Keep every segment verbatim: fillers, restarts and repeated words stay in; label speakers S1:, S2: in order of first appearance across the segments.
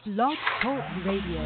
S1: Blog Talk Radio.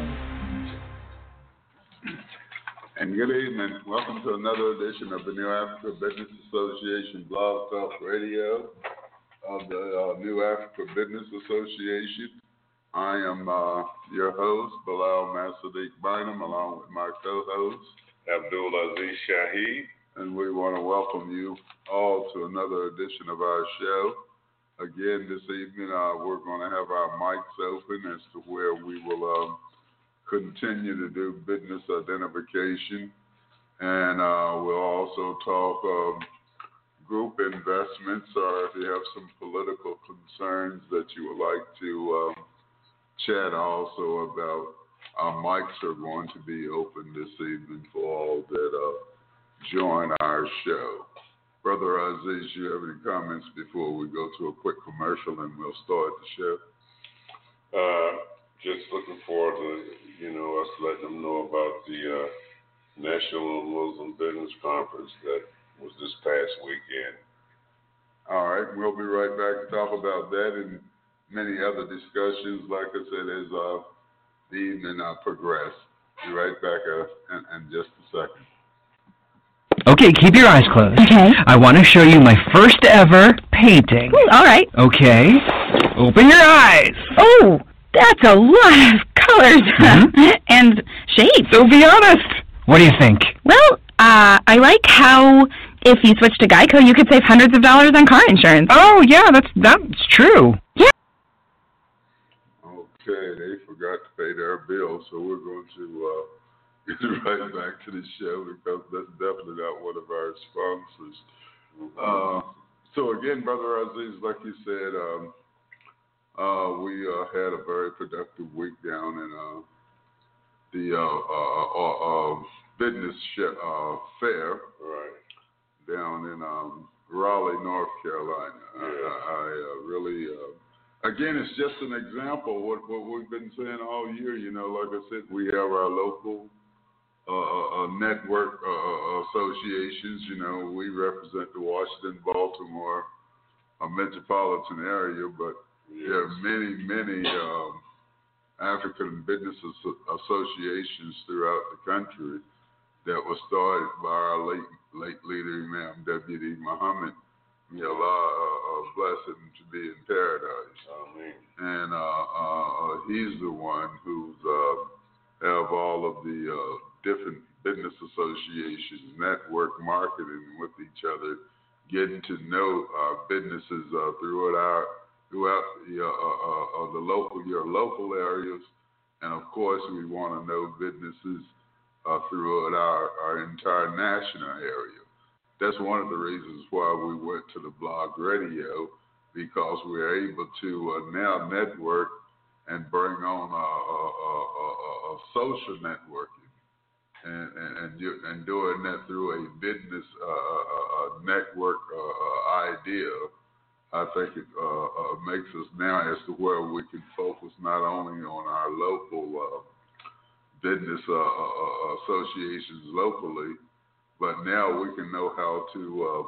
S2: And good evening. Welcome to another edition of the New Africa Business Association Blog Talk Radio of the uh, New Africa Business Association. I am uh, your host, Bilal Masadiq Bynum, along with my co-host,
S3: Abdul Aziz Shaheed.
S2: And we want to welcome you all to another edition of our show. Again, this evening, uh, we're going to have our mics open as to where we will um, continue to do business identification. And uh, we'll also talk um, group investments, or if you have some political concerns that you would like to um, chat also about. Our mics are going to be open this evening for all that uh, join our show. Brother Aziz, you have any comments before we go to a quick commercial and we'll start the show?
S3: Uh, just looking forward to, you know, us letting them know about the uh, National Muslim Business Conference that was this past weekend.
S2: All right, we'll be right back to talk about that and many other discussions, like I said, as uh, the evening uh, progress. Be right back uh, in, in just a second.
S4: Okay, keep your eyes closed.
S5: Okay.
S4: I want to show you my first ever painting.
S5: Ooh, all right.
S4: Okay. Open your eyes.
S5: Oh, that's a lot of colors
S4: Mm-hmm.
S5: and shades.
S4: So be honest. What do you think?
S5: Well, uh, I like how if you switch to Geico, you could save hundreds of dollars on car insurance.
S4: Oh, yeah, that's that's true.
S5: Yeah.
S2: Okay, they forgot to pay their bill, so we're going to uh, get right back to the show because that's definitely not one of our sponsors. Uh, so again, Brother Aziz, like you said, um, uh, we uh, had a very productive week down in uh, the uh, uh, uh, uh, business sh- uh, fair
S3: Right.
S2: down in um, Raleigh, North Carolina.
S3: Yeah.
S2: I, I uh, really, uh, again, it's just an example of what, what we've been saying all year. You know, like I said, we have our local uh, uh, network uh, uh, associations. You know, we represent the Washington, Baltimore uh, metropolitan area, but
S3: Yes.
S2: there are many, many um, African business as- associations throughout the country that was started by our late late leader, Imam W D Muhammad. May Allah uh, uh, bless him to be in paradise.
S3: Amen.
S2: And uh, uh, uh, he's the one who's uh, have all of the uh, different business associations, network marketing with each other, getting to know uh, businesses uh, throughout our throughout the, uh, uh, uh, the local your local areas, and of course we want to know businesses uh, throughout our, our entire national area. That's one of the reasons why we went to the blog radio, because we're able to uh, now network and bring on a, a, a, a, a social networking, and and and, do, and doing that through a business uh, uh, network uh, uh, idea. I think it uh, uh, makes us now as to where we can focus not only on our local uh, business uh, uh, associations locally, but now we can know how to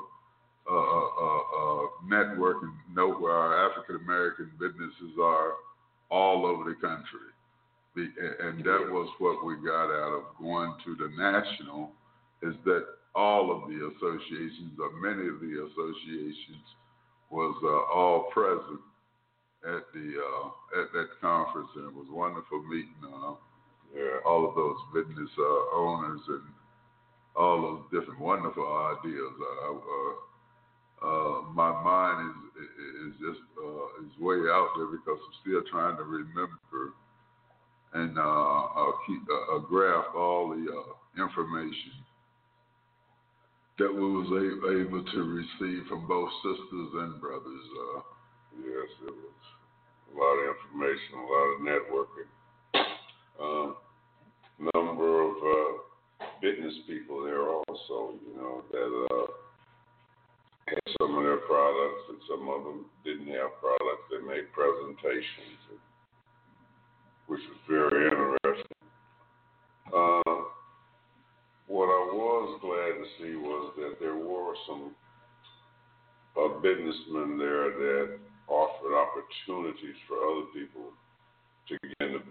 S2: uh, uh, uh, uh, network and know where our African American businesses are all over the country. Be, and that was what we got out of going to the national, is that all of the associations, or many of the associations, was uh, all present at the uh, at that conference, and it was wonderful meeting uh,
S3: Yeah.
S2: all of those business uh, owners and all those different wonderful ideas. Uh, uh, uh, my mind is is just uh, is way out there because I'm still trying to remember and uh, uh, keep uh, graph all the uh, information that we was a- able to receive from both sisters and brothers. Uh,
S3: Yes, it was a lot of information, a lot of networking. Um, number of uh, business people there also, you know, that uh, had some of their products, and some of them didn't have products. They made presentations, which was very interesting. Uh, what I was glad to see was that there were some uh, businessmen there that offered opportunities for other people to get into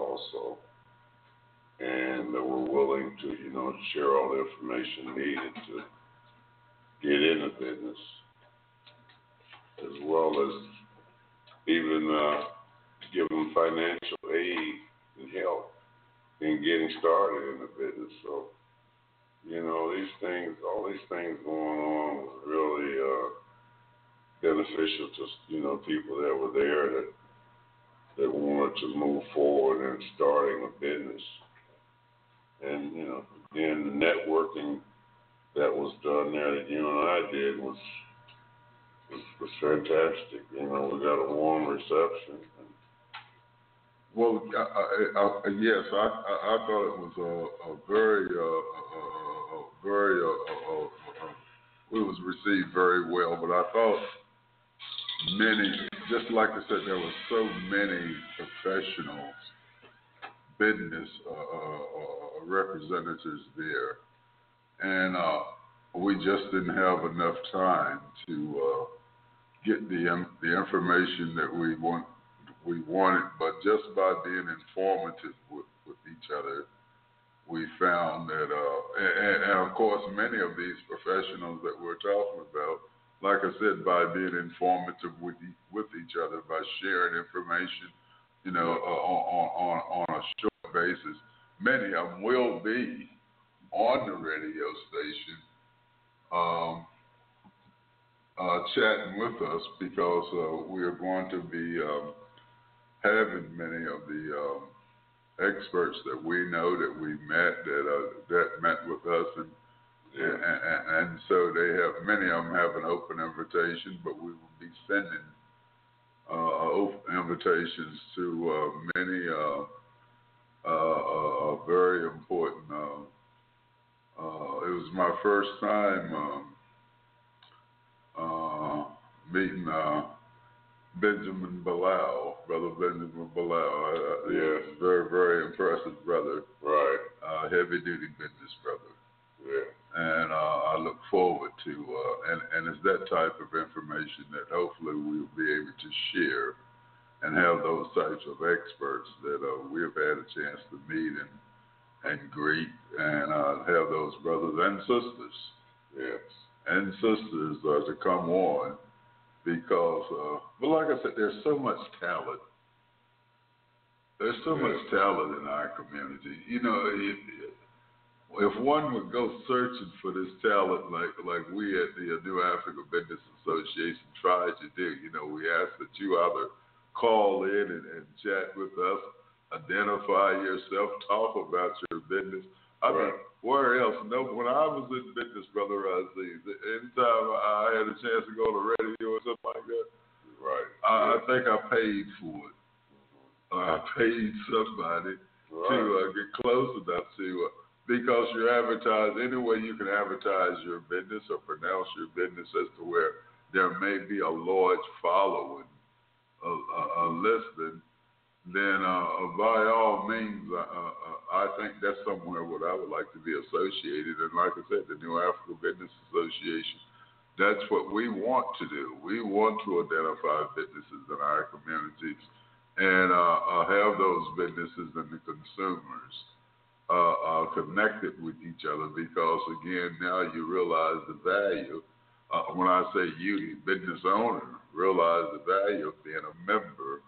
S3: also, and that were willing to, you know, share all the information needed to get into business, as well as even uh, give them financial aid and help in getting started in the business. So, you know, these things, all these things going on was really uh, beneficial to, you know, people that were there that that wanted to move forward in starting a business. And, you know, again, the networking that was done there that you and I did was was, was fantastic. You know, we got a warm reception.
S2: Well, I, I, I, yes, I, I, I thought it was a, a very, uh, a, a, a very, uh, uh, uh, uh, it was received very well. But I thought many, just like I said, there were so many professionals, business uh, uh, representatives there, and uh, we just didn't have enough time to uh, get the um, the information that we want we wanted. But just by being informative with, with each other, we found that, uh, and, and of course, many of these professionals that we're talking about, like I said, by being informative with e- with each other, by sharing information, you know, uh, on on on a short basis. Many of them will be on the radio station, um, uh, chatting with us because uh, we are going to be um, having many of the um, experts that we know that we met that uh, that met with us, and,
S3: Yeah.
S2: and, and and so they have many of them have an open invitation, but we will be sending uh, open invitations to uh, many. Uh, Uh, uh, very important. Uh, uh, it was my first time um, uh, meeting uh, Benjamin Bilal, Brother Benjamin Bilal. Uh,
S3: Yes.
S2: Very, very impressive brother.
S3: Right.
S2: Uh, heavy duty business brother.
S3: Yeah.
S2: And uh, I look forward to, uh, and, and it's that type of information that hopefully we'll be able to share and have those types of experts that uh, we've had a chance to meet and and greet and uh, have those brothers and sisters,
S3: Yes.
S2: and sisters uh, to come on because, uh, but like I said, there's so much talent. There's so much talent in our community. You know, if, if one would go searching for this talent like like we at the New Africa Business Association tried to do, you know, we ask that you either call in and, and chat with us, identify yourself, talk about your business. I mean,
S3: Right.
S2: where else? No, when I was in business, Brother Aziz, anytime I had a chance to go to radio or something like that,
S3: Right.
S2: I,
S3: Yeah.
S2: I think I paid for it. I paid somebody
S3: Right.
S2: to uh, get close enough to, uh, because you advertise, any way you can advertise your business or pronounce your business as to where there may be a large following, a, a, a listening, then uh, by all means, uh, uh, I think that's somewhere where I would like to be associated. And like I said, the New Africa Business Association, that's what we want to do. We want to identify businesses in our communities and uh, uh, have those businesses and the consumers uh, uh, connected with each other because, again, now you realize the value. Uh, when I say you, the business owner, realize the value of being a member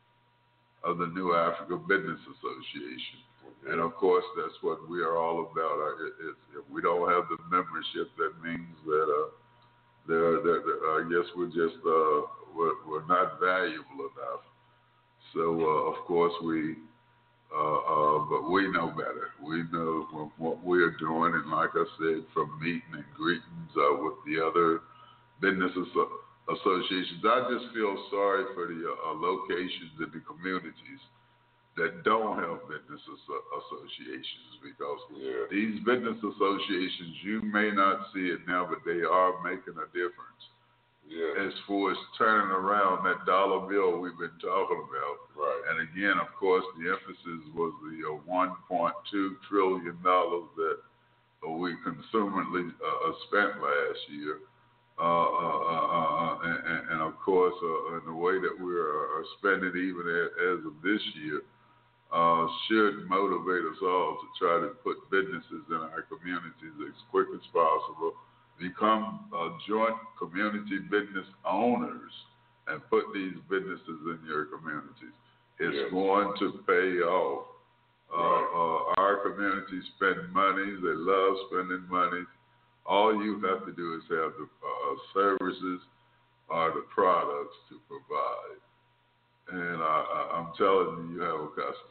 S2: of the New Africa Business Association.
S3: Okay.
S2: And of course, that's what we are all about. Uh, it, it, if we don't have the membership, that means that, uh, they're, they're, they're, I guess we're just uh, we're, we're not valuable enough. So uh, of course we, uh, uh, but we know better. We know what, what we're doing, and like I said, from meeting and greetings uh, with the other businesses. Uh, associations. I just feel sorry for the uh, locations in the communities that don't have business asso- associations because
S3: Yeah.
S2: these business associations, you may not see it now, but they are making a difference
S3: Yeah.
S2: as far as turning around that dollar bill we've been talking about.
S3: Right.
S2: And again, of course, the emphasis was the uh, one point two trillion dollars that uh, we consumingly uh, spent last year. Uh, uh, uh, uh, and, and, and of course, uh, in the way that we are, are spending even as, as of this year, uh, should motivate us all to try to put businesses in our communities as quick as possible, become uh, joint community business owners, and put these businesses in your communities. It's yes. going to pay off. Uh, right. uh, our communities spend money. They love spending money. All you have to do is have the uh, services or the products to provide. And I, I, I'm telling you, you have a customer.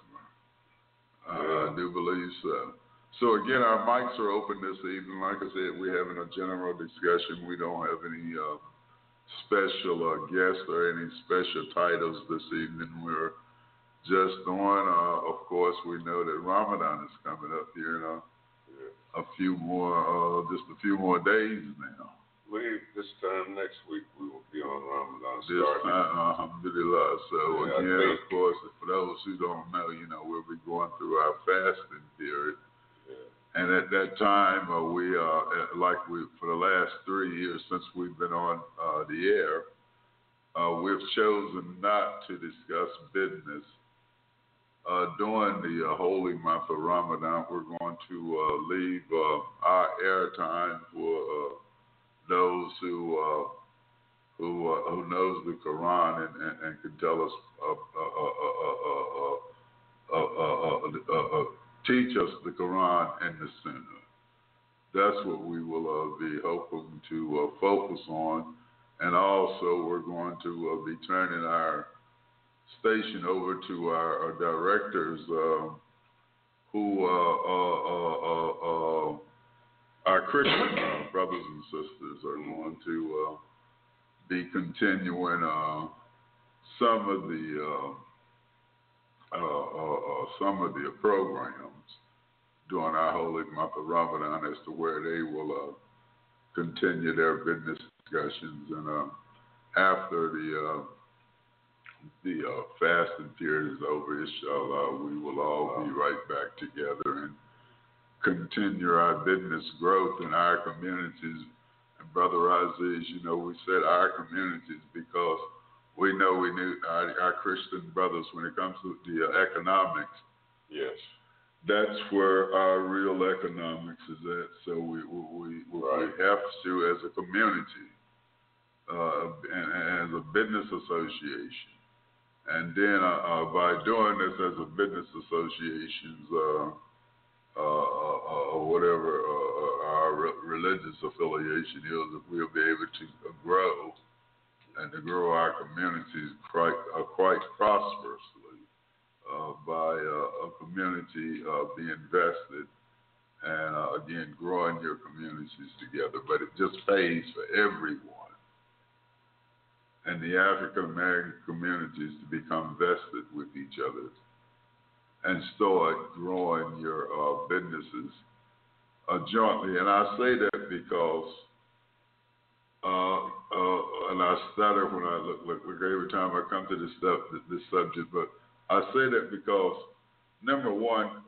S2: Yeah. I do believe so. So again, our mics are open this evening. Like I said, we're having a general discussion. We don't have any uh, special uh, guests or any special titles this evening. We're just on. Uh, of course, we know that Ramadan is coming up here in a, yeah. a few more, uh, just a few more days now.
S3: We this time next week we will be on Ramadan.
S2: This starting. time, alhamdulillah. So yeah, again, of course, for those who don't know, you know, we'll be going through our fasting period, yeah. and at that time, uh, we are uh, like we for the last three years since we've been on uh, the air, uh, we've chosen not to discuss business. Uh, during the uh, holy month of Ramadan, we're going to uh, leave uh, our airtime for. Uh, Those who uh, who uh, who knows the Quran and, and, and can tell us, uh, uh, uh, uh, uh, uh, uh, teach us the Quran and the Sunnah. That's what we will uh, be hoping to uh, focus on, and also we're going to uh, be turning our station over to our, our directors, uh, who. Uh, uh, uh, uh, uh, Our Christian uh, brothers and sisters are going to uh, be continuing uh, some of the uh, uh, uh, uh, some of the programs during our holy month of Ramadan as to where they will uh, continue their business discussions, and uh, after the uh, the uh, fasting period is over, inshallah, we will all be right back together and continue our business growth in our communities. And Brother Aziz, you know, we said our communities because we know we need our, our Christian brothers when it comes to the uh, economics.
S3: Yes.
S2: That's where our real economics is at. So we we, we, right. we have to, as a community, uh, and, and as a business association, and then uh, uh, by doing this as a business associations, uh, Uh, uh, or whatever uh, our re- religious affiliation is, if we'll be able to uh, grow and to grow our communities quite, uh, quite prosperously uh, by uh, a community uh, being vested and, uh, again, growing your communities together. But it just pays for everyone and the African American communities to become vested with each other and start growing your uh, businesses uh, jointly. And I say that because, uh, uh, and I stutter when I look, look, look every time I come to this stuff, this subject, but I say that because, number one,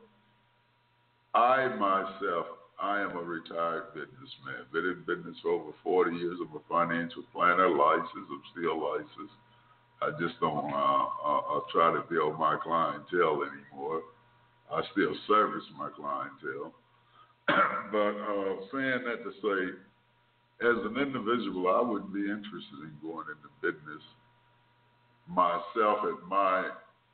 S2: I myself, I am a retired businessman. Been in business for over forty years. I'm a financial planner, licensed. I'm still licensed. I just don't uh, uh, uh, try to build my clientele anymore. I still service my clientele. But uh, saying that to say, as an individual, I wouldn't be interested in going into business myself at my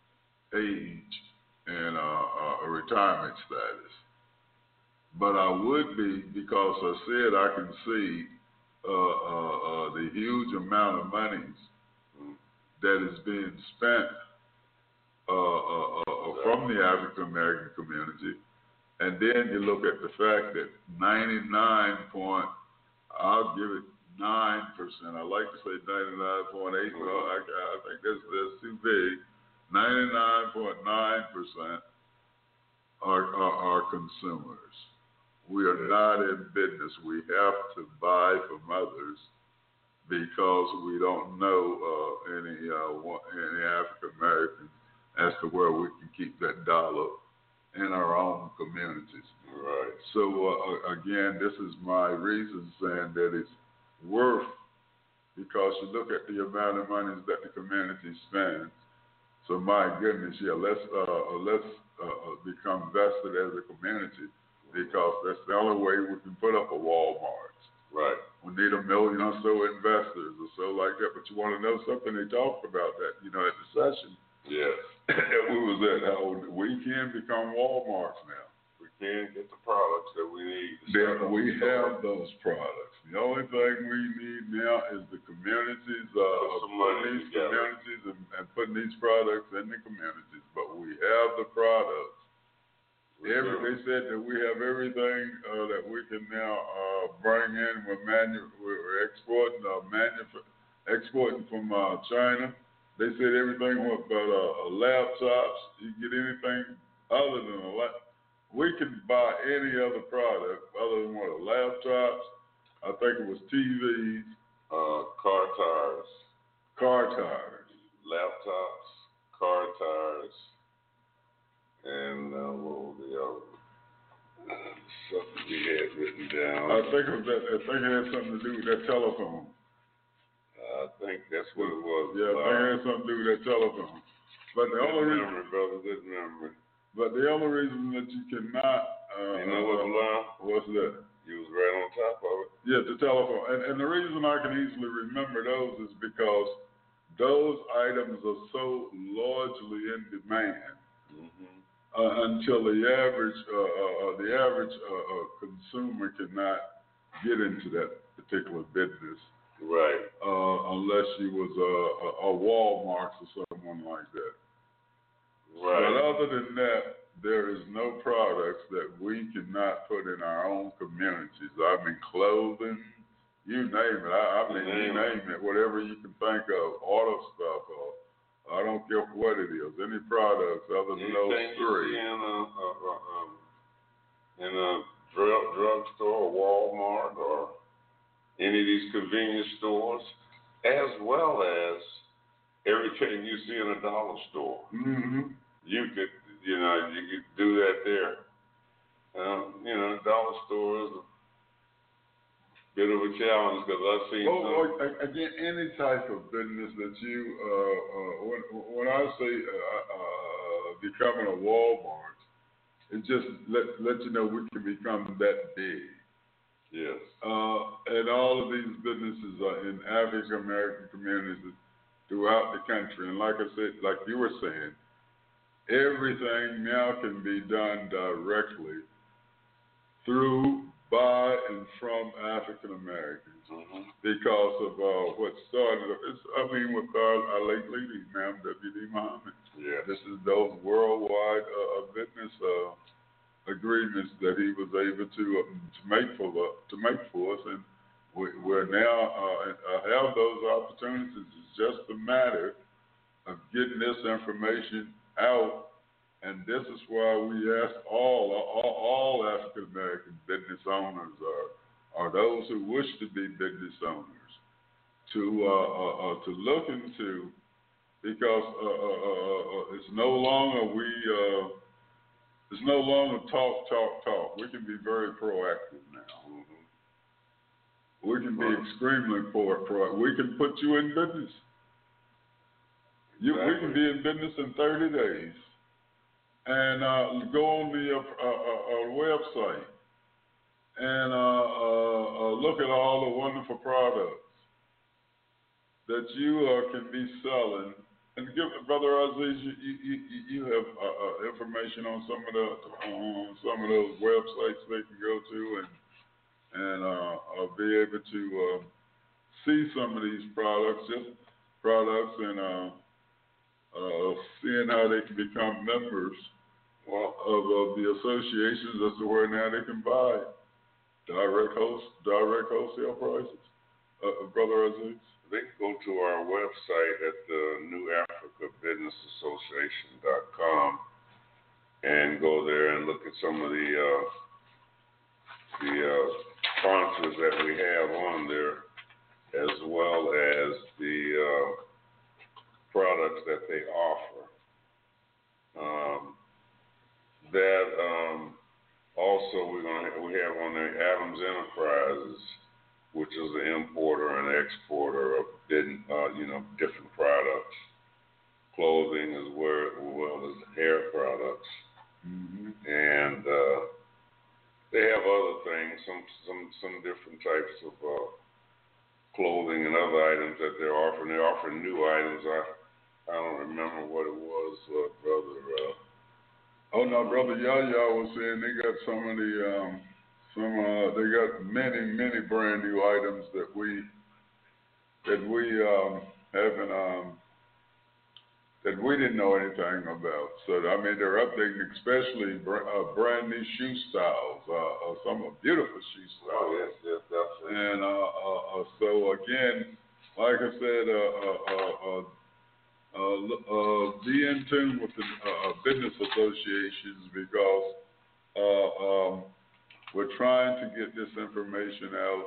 S2: age and uh, uh, a retirement status. But I would be because I said I can see uh, uh, uh, the huge amount of monies that is being spent uh, uh, uh, from the African American community, and then you look at the fact that ninety-nine point, I'll give it nine percent. I like to say ninety-nine point eight, but I, I think that's that's too big. ninety-nine point nine percent are, are are consumers. We are not in business. We have to buy from others, because we don't know uh, any uh, any African Americans as to where we can keep that dollar in our own communities.
S3: Right.
S2: So uh, again, this is my reason saying that it's worth, because you look at the amount of money that the community spends. So my goodness, yeah, let's uh, let's uh, become vested as a community, because that's the only way we can put up a Walmart.
S3: Right.
S2: We need a million or so investors or so like that. But you want to know something? They talked about that, you know, at the session.
S3: Yes.
S2: that we was at, how we can become Walmarts now.
S3: We can get the products that we need.
S2: That we have those products. The only thing we need now is the communities, uh, putting these together. communities and, and putting these products in the communities. But we have the products. Every, they said that we have everything uh, that we can now uh, bring in. We're, manu- we're exporting, uh, manuf- exporting from uh, China. They said everything about uh, laptops. You can get anything other than a laptop. We can buy any other product other than what, a laptops. I think it was T Vs.
S3: Uh, car tires.
S2: Car tires.
S3: Laptops, car tires. And uh, what was the other? Uh, something we had written down.
S2: I think it was that. I think it had something to do with that telephone.
S3: Uh, I think that's what it was.
S2: Yeah, I think it had something to do with that telephone. But the
S3: good
S2: only
S3: memory,
S2: reason,
S3: brother, good memory.
S2: But the only reason that you cannot, uh,
S3: you know what, Lon?
S2: What's that?
S3: You was right on top of it.
S2: Yeah, the telephone. And, and the reason I can easily remember those is because those items are so largely in demand. Mm-hmm. Uh, until the average uh, uh, the average uh, uh, consumer cannot get into that particular business,
S3: right?
S2: Uh, unless you was a, a, a Walmart or someone like that, right? But other than that, there is no products that we cannot put in our own communities. I mean, clothing, you name it. I, I mean, you name it. Whatever you can think of, auto stuff, or I don't care what it is, any products other than those
S3: Anything
S2: three.
S3: You see in a, a, a, um, in a drug drugstore, Walmart, or any of these convenience stores, as well as everything you see in a dollar store.
S2: Mm-hmm.
S3: You could, you know, you could do that there. Um, you know, dollar stores. Bit of a challenge because I've seen
S2: well,
S3: some.
S2: Well, again, any type of business that you, uh, uh, when, when I say uh, uh, becoming a Walmart, it just let let you know we can become that big.
S3: Yes.
S2: Uh, and all of these businesses are in African American communities throughout the country. And like I said, like you were saying, everything now can be done directly through, by, and from African Americans, mm-hmm. because of uh, what started. It's, I mean, with our, our late lady, ma'am, W D Muhammad.
S3: Yeah.
S2: This is those worldwide uh, business uh, agreements that he was able to um, to make for uh, to make for us, and we, we're now uh, have those opportunities. It's just a matter of getting this information out. And this is why we ask all, all, all African American business owners, or, or those who wish to be business owners, to uh, uh, uh, to look into, because uh, uh, uh, it's no longer we uh, it's no longer talk, talk, talk. We can be very proactive now. Mm-hmm. We can be right. extremely pro, pro. We can put you in business. You, exactly. We can be in business in thirty days. And uh, go on the uh, uh, uh, website and uh, uh, uh, look at all the wonderful products that you uh, can be selling. And give Brother Aziz, you, you, you, you have uh, uh, information on some of the on some of those websites they can go to and and uh, uh, be able to uh, see some of these products, just products, and uh, uh, seeing how they can become members well, of, of the associations as to where now they can buy direct host, direct wholesale prices. Uh, Brother Aziz?
S3: They can go to our website at the New Africa Business Association dot com and go there and look at some of the uh, the uh, sponsors that we have on there, as well as the uh, products that they offer. Um, that um, also we're gonna we have on there Adams Enterprises, which is an importer and exporter of uh, you know different products, clothing as well, as well as hair products. Mm-hmm. And uh, they have other things, some some some different types of uh, clothing and other items that they're offering. They're offering new items. I I don't remember what it was, uh, brother. Uh,
S2: oh no, brother Yaya was saying they got some of the um, some uh, they got many many brand new items that we that we um, haven't um, that we didn't know anything about. So I mean, they're updating, especially br- uh, brand new shoe styles, uh, uh, some beautiful shoe styles.
S3: oh yes, yes, definitely.
S2: And uh, uh, uh, so again, like I said, uh, uh, uh, uh, uh, uh, be in tune with the uh, business associations because uh, um, we're trying to get this information out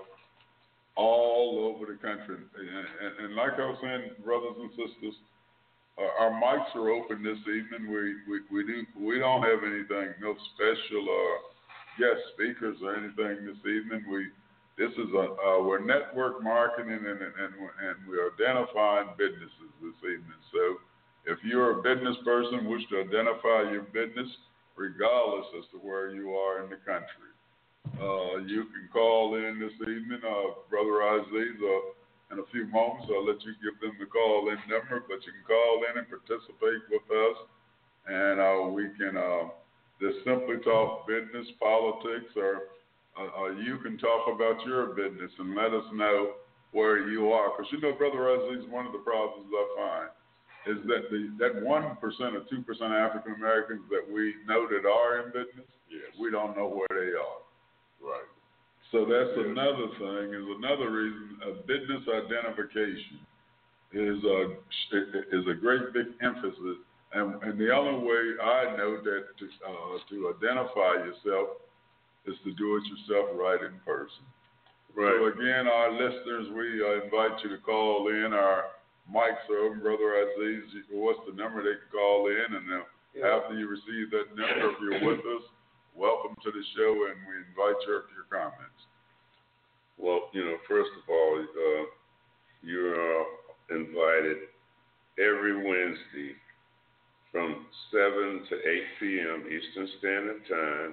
S2: all over the country. And, and, and like I was saying, brothers and sisters, Uh, our mics are open this evening. We we we do we don't have anything, no special uh, guest speakers or anything this evening. We this is a uh, we're network marketing and and and, and we're identifying businesses this evening. So if you're a business person, wish to identify your business, regardless as to where you are in the country, uh, you can call in this evening, uh, Brother Aziz. Uh, In a few moments, I'll let you give them the call-in number, but you can call in and participate with us, and uh, we can uh, just simply talk business, politics, or uh, uh, you can talk about your business and let us know where you are. Because you know, Brother Aziz, one of the problems I find is that the that one percent or two percent African Americans that we know that are in business,
S3: yes,
S2: we don't know where they are.
S3: right.
S2: So that's another thing, is another reason, uh, business identification is a, is a great big emphasis. And, and the only way I know that to, uh, to identify yourself is to do it yourself right in person.
S3: Right.
S2: So again, our listeners, we uh, invite you to call in. Our mics are open, Brother Aziz. What's the number they can call in? And then yeah. after you receive that number, if you're with us, welcome to the show, and we invite your, your comments.
S3: Well, you know, first of all, uh, you're uh, invited every Wednesday from seven to eight p.m. Eastern Standard Time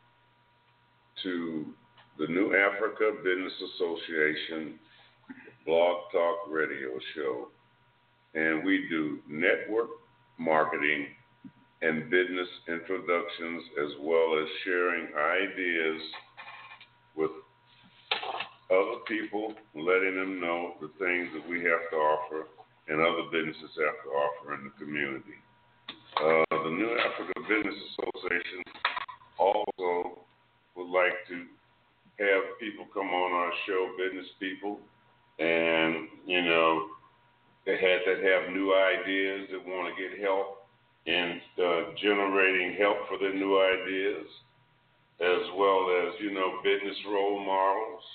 S3: to the New Africa Business Association Blog Talk Radio Show. And we do network marketing and business introductions, as well as sharing ideas with other people, letting them know the things that we have to offer and other businesses have to offer in the community. Uh, the New Africa Business Association also would like to have people come on our show, business people, and, you know, they had that have new ideas, that want to get help in uh, generating help for their new ideas, as well as, you know, business role models,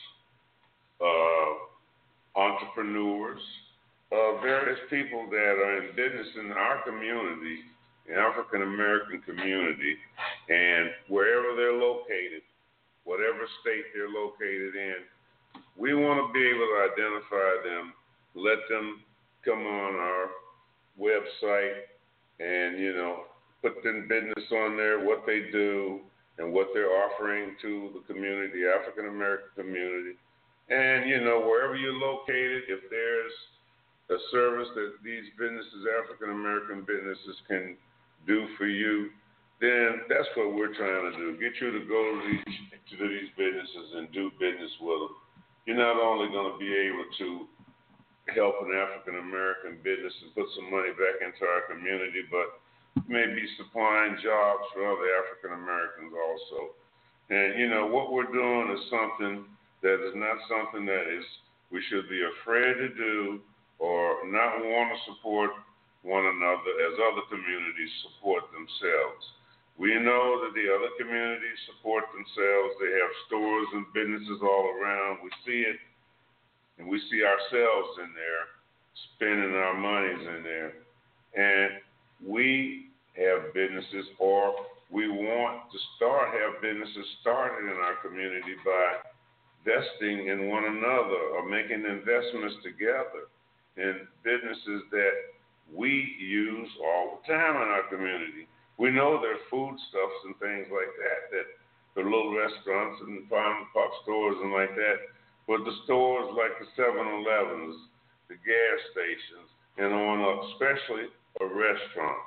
S3: uh, entrepreneurs, uh, various people that are in business in our community, the African American community, and wherever they're located, whatever state they're located in, we want to be able to identify them, let them come on our website and, you know, put their business on there, what they do, and what they're offering to the community, the African American community. And, you know, wherever you're located, if there's a service that these businesses, African American businesses, can do for you, then that's what we're trying to do. Get you to go to these, to these businesses and do business with them. You're not only going to be able to help an African American business and put some money back into our community, but maybe supplying jobs for other African Americans also. And, you know, what we're doing is something that is not something that is we should be afraid to do or not want to support one another as other communities support themselves. We know that the other communities support themselves. They have stores and businesses all around. We see it, and we see ourselves in there, spending our monies in there. And we have businesses, or we want to start, have businesses started in our community by investing in one another or making investments together in businesses that we use all the time in our community. We know there's foodstuffs and things like that, that the little restaurants and farm pop stores and like that, but the stores like the seven elevens, the gas stations, and on up, especially a restaurant.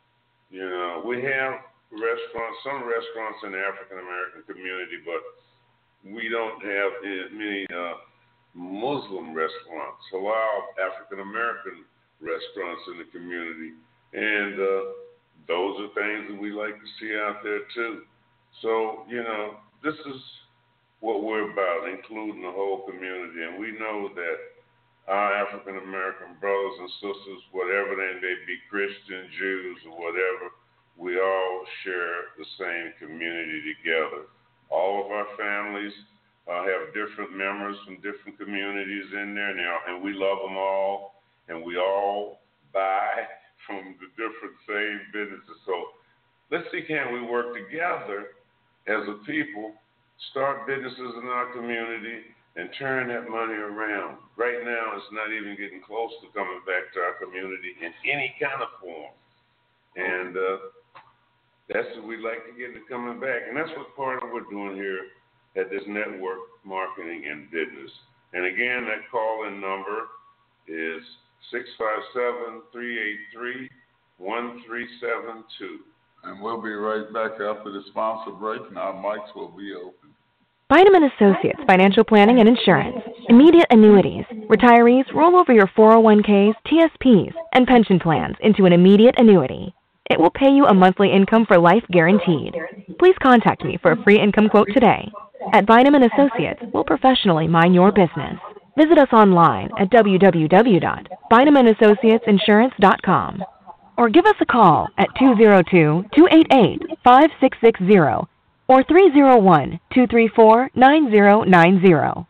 S3: You know, we have restaurants, some restaurants in the African-American community, but we don't have many uh, Muslim restaurants, allow African-American restaurants in the community. And uh, those are things that we like to see out there, too. So, you know, this is what we're about, including the whole community. And we know that our African-American brothers and sisters, whatever they may be, Christian, Jews, or whatever, we all share the same community together. All of our families uh, have different members from different communities in there, and, are, and we love them all, and we all buy from the different same businesses. So let's see, can we work together as a people, start businesses in our community, and turn that money around. Right now, it's not even getting close to coming back to our community in any kind of form. And uh, that's what we'd like to get it coming back. And that's what part of what we're doing here at this network marketing and business. And again, that call-in number is six five seven, three eight three, one three seven two.
S2: And we'll be right back after the sponsor break, and our mics will be open.
S1: Bynum and Associates Financial Planning and Insurance. Immediate annuities. Retirees roll over your four oh one k's, T S P's, and pension plans into an immediate annuity. It will pay you a monthly income for life guaranteed. Please contact me for a free income quote today. At Bynum and Associates, we'll professionally mind your business. Visit us online at w w w dot bynum and associates insurance dot com or give us a call at two oh two, two eight eight, five six six zero or three oh one, two three four, nine oh nine oh.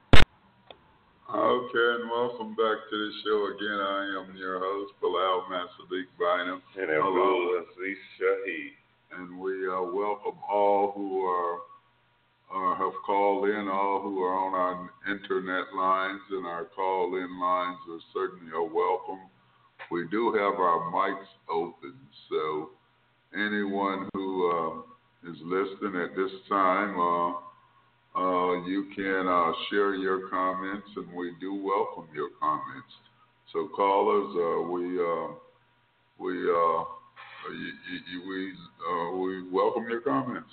S2: Okay, and welcome back to the show again. I am your host, Bilal Masadik Bynum.
S3: And Abdul Aziz Shaheed.
S2: And we uh, welcome all who are uh, have called in, all who are on our internet lines, and our call-in lines are certainly are welcome. We do have our mics open, so anyone who uh, is listening at this time, uh, uh, you can uh, share your comments, and we do welcome your comments. So callers, uh, we uh, we uh, you, you, we uh, we welcome your comments.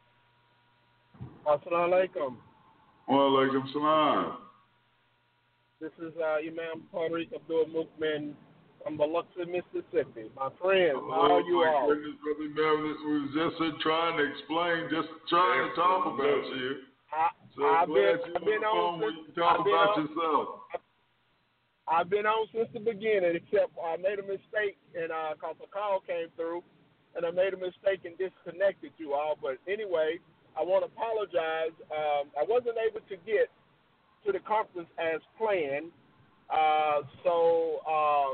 S6: Assalamu alaikum.
S2: Wa alaikum salam.
S6: This is uh, Imam Tariq Abdul Mukmin from Biloxi, Mississippi. My friends,
S2: oh,
S6: how are you
S2: my
S6: all?
S2: Goodness, Brother Melvin, we was just uh, trying to explain, just trying to talk about you.
S6: I,
S2: So
S6: I've
S2: glad
S6: been,
S2: you're
S6: I've been
S2: on the
S6: on
S2: phone when
S6: since,
S2: you talk
S6: I've been
S2: about
S6: on,
S2: yourself.
S6: I've been on since the beginning, except I made a mistake, and uh, cause a call came through, and I made a mistake and disconnected you all. But anyway, I want to apologize. Um, I wasn't able to get to the conference as planned, uh, so um,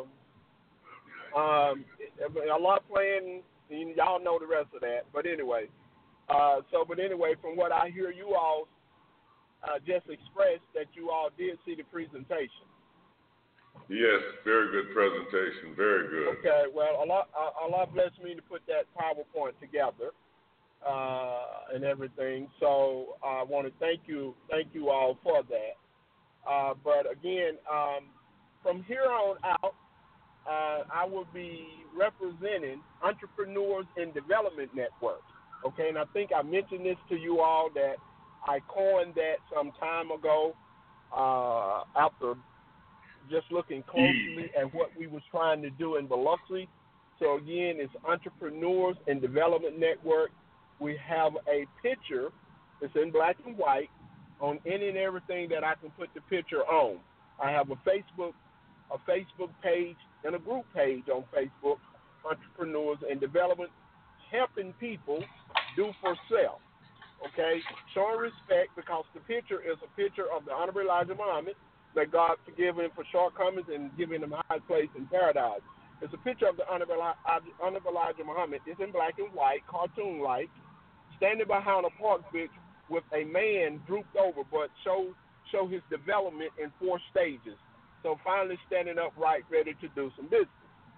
S6: um, a lot planned. Y'all know the rest of that. But anyway, uh, so but anyway, from what I hear, you all uh, just expressed that you all did see the presentation.
S3: Yes, very good presentation. Very good.
S6: Okay, well, Allah, Allah blessed me to put that PowerPoint together uh, and everything. So I want to thank you, thank you all for that. Uh, but again, um, from here on out, uh, I will be representing Entrepreneurs in Development Network. Okay, and I think I mentioned this to you all that I coined that some time ago uh, after just looking closely at what we was trying to do in Biloxi. So again, it's Entrepreneurs in Development Network. We have a picture that's in black and white on any and everything that I can put the picture on. I have a Facebook, a Facebook page and a group page on Facebook, Entrepreneurs in Development, helping people do for self. Okay, showing respect because the picture is a picture of the Honorable Elijah Muhammad. May God forgive him for shortcomings and give him a high place in paradise. It's a picture of the Honorable Elijah Muhammad. It's in black and white, cartoon-like, standing behind a park bench with a man drooped over, but show show his development in four stages. So finally standing upright, ready to do some business.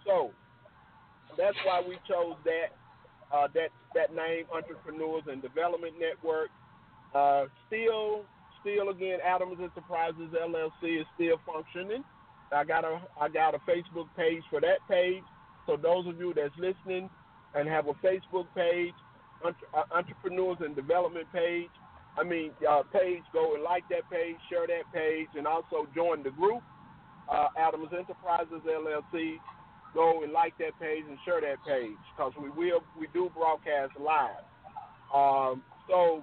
S6: So that's why we chose that uh, that that name, Entrepreneurs and Development Network. Uh, still, still again, Adams Enterprises L L C is still functioning. I got a I got a Facebook page for that page. So those of you that's listening and have a Facebook page, Entrepreneurs and Development page, I mean uh, page, go and like that page, share that page, and also join the group, uh, Adams Enterprises L L C. Go and like that page and share that page because we will we do broadcast live. Um, so,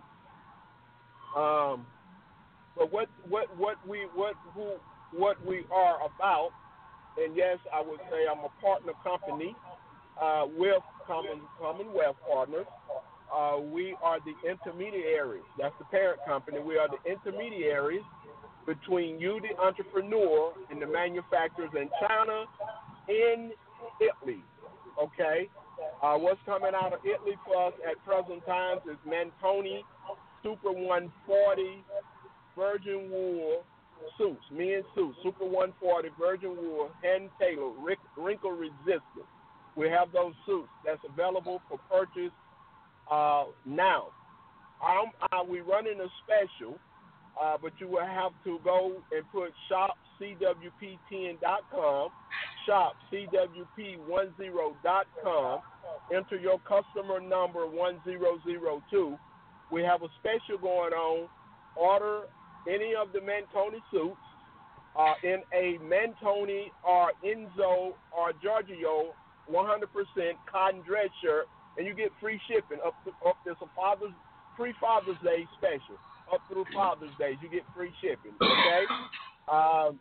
S6: um, but what what what we what who what we are about, and yes, I would say I'm a partner company uh, with Common Commonwealth Partners. Uh, we are the intermediaries. That's the parent company. We are the intermediaries between you, the entrepreneur, and the manufacturers in China, in Italy. Okay? Uh, what's coming out of Italy for us at present times is Mantoni Super one forty Virgin Wool suits, men's suits, Super one forty Virgin Wool, hand tailored, wrinkle resistant. We have those suits that's available for purchase uh, now. Um, uh, we're running a special, uh, but you will have to go and put shop C W P ten dot com, shop C W P ten dot com, enter your customer number one zero zero two. We have a special going on. Order any of the Mantoni suits uh, in a Mantoni or Enzo or Giorgio one hundred percent cotton dress shirt, and you get free shipping up to up there's a Father's free Father's Day special up through Father's Day. You get free shipping, okay? Um,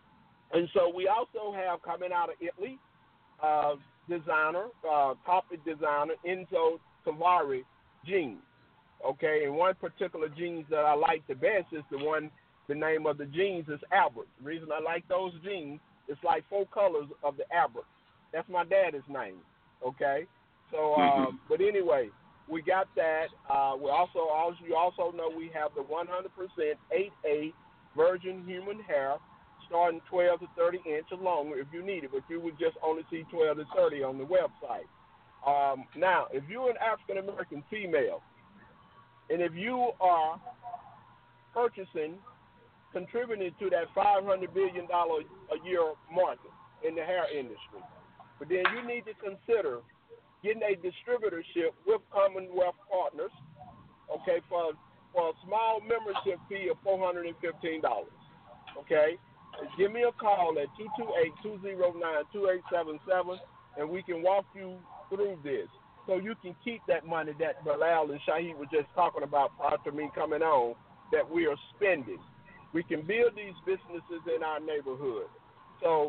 S6: and so we also have coming out of Italy, uh, designer, uh, topic designer Enzo Tavari jeans. Okay, and one particular jeans that I like the best is the one. The name of the jeans is Albert. The reason I like those jeans, it's like four colors of the Albert. That's my daddy's name. Okay, so um, but anyway, we got that. Uh, we also, also you also know we have the one hundred percent eight A virgin human hair, starting twelve to thirty inch or longer if you need it, but you would just only see twelve to thirty on the website. Um, now, if you're an African American female, and if you are purchasing, contributing to that five hundred billion dollars a year market in the hair industry, but then you need to consider getting a distributorship with Commonwealth Partners, okay, for, for a small membership fee of four hundred fifteen dollars, okay? Just give me a call at two two eight, two zero nine, two eight seven seven, and we can walk you through this. So you can keep that money that Bilal and Shaheed were just talking about prior to me coming on, that we are spending. We can build these businesses in our neighborhood. So,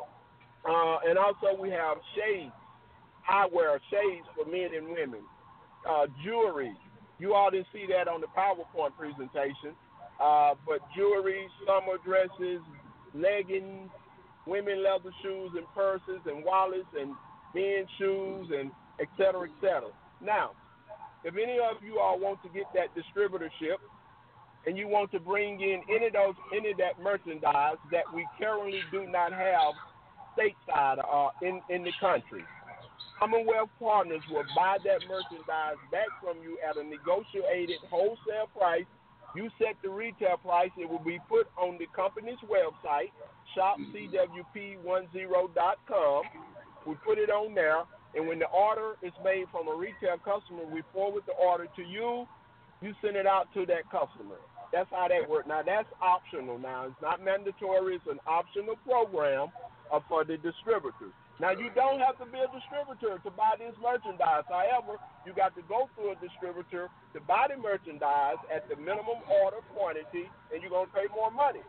S6: uh, and also we have shades, eyewear, shades for men and women, uh, jewelry. You all didn't see that on the PowerPoint presentation, uh, but jewelry, summer dresses, leggings, women leather shoes and purses and wallets and men's shoes and et cetera, et cetera. Now, if any of you all want to get that distributorship and you want to bring in any of those, any of that merchandise that we currently do not have stateside or in, in the country, Commonwealth Partners will buy that merchandise back from you at a negotiated wholesale price. You set the retail price. It will be put on the company's website, shop C W P ten dot com. We put it on there. And when the order is made from a retail customer, we forward the order to you. You send it out to that customer. That's how that works. Now, that's optional now. It's not mandatory. It's an optional program uh, for the distributors. Now, you don't have to be a distributor to buy this merchandise. However, you got to go through a distributor to buy the merchandise at the minimum order quantity, and you're going to pay more money.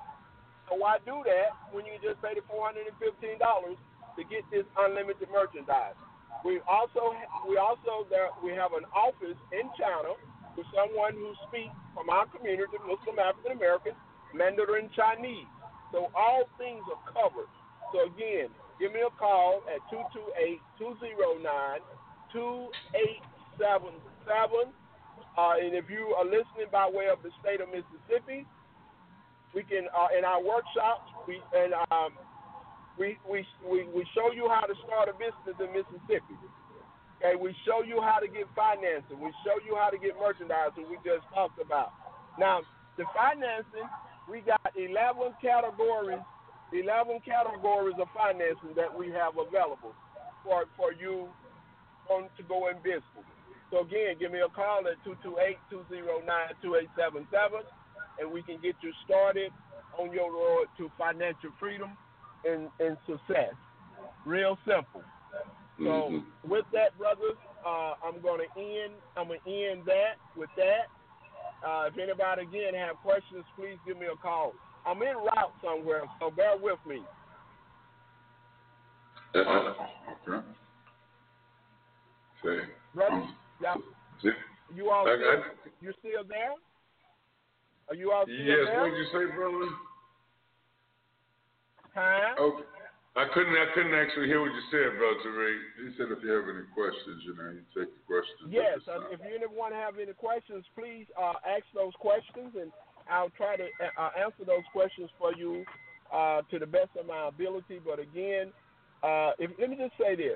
S6: So why do that when you just pay the four hundred fifteen dollars to get this unlimited merchandise? We also we also there we have an office in China with someone who speaks from our community, Muslim African American, Mandarin Chinese. So all things are covered. So again, give me a call at two two eight, two zero nine, two eight seven seven. Uh, and if you are listening by way of the state of Mississippi, we can uh, in our workshops we and um, We, we, we, we show you how to start a business in Mississippi. Okay, we show you how to get financing. We show you how to get merchandise that we just talked about. Now, the financing, we got eleven categories, eleven categories of financing that we have available for for you on to go in business. So again, give me a call at two two eight, two zero nine, two eight seven seven, and we can get you started on your road to financial freedom and, and success. Real simple. So mm-hmm. with that, brothers, uh, I'm gonna end. I'm gonna end that with that. Uh, if anybody again have questions, please give me a call. I'm en route somewhere, so bear with me.
S2: Uh, okay. Okay.
S6: Brothers, yeah. You all
S2: I,
S6: still,
S2: I,
S6: you still there? Are you all still
S2: yes,
S6: there?
S2: what did you say, brother?
S6: Huh?
S2: Okay. I couldn't I couldn't actually hear what you said, Brother Ray. You said if you have any questions, you know, you take the questions.
S6: Yes, um, if you anyone have any questions, please uh, ask those questions, and I'll try to uh, answer those questions for you uh, to the best of my ability. But again, uh, if, let me just say this.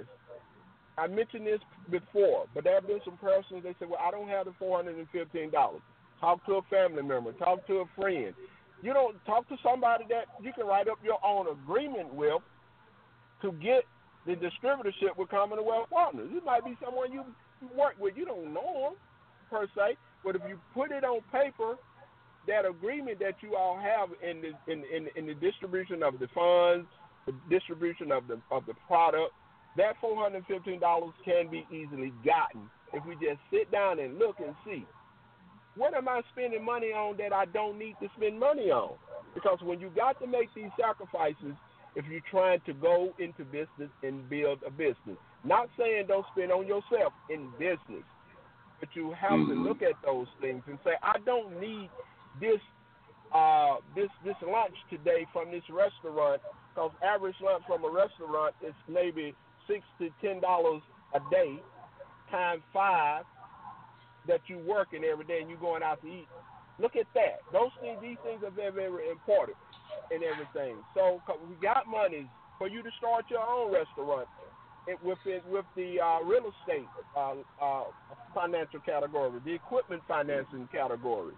S6: I mentioned this before, but there have been some persons, they say, well, I don't have the four hundred fifteen dollars. Talk to a family member. Talk to a friend. You don't talk to somebody that you can write up your own agreement with to get the distributorship with Commonwealth Partners. It might be someone you work with. You don't know them, per se, but if you put it on paper, that agreement that you all have in the in, in, in the distribution of the funds, the distribution of the of the product, that four hundred fifteen dollars can be easily gotten if we just sit down and look and see, what am I spending money on that I don't need to spend money on? Because when you got to make these sacrifices, if you're trying to go into business and build a business, not saying don't spend on yourself in business, but you have mm-hmm. to look at those things and say, I don't need this uh, this this lunch today from this restaurant, because average lunch from a restaurant is maybe six to ten dollars a day times five that you working every day and you going out to eat. Look at that. Those things, these things are very, very important and everything. So we got money for you to start your own restaurant with it, with the uh, real estate uh, uh, financial category, the equipment financing category.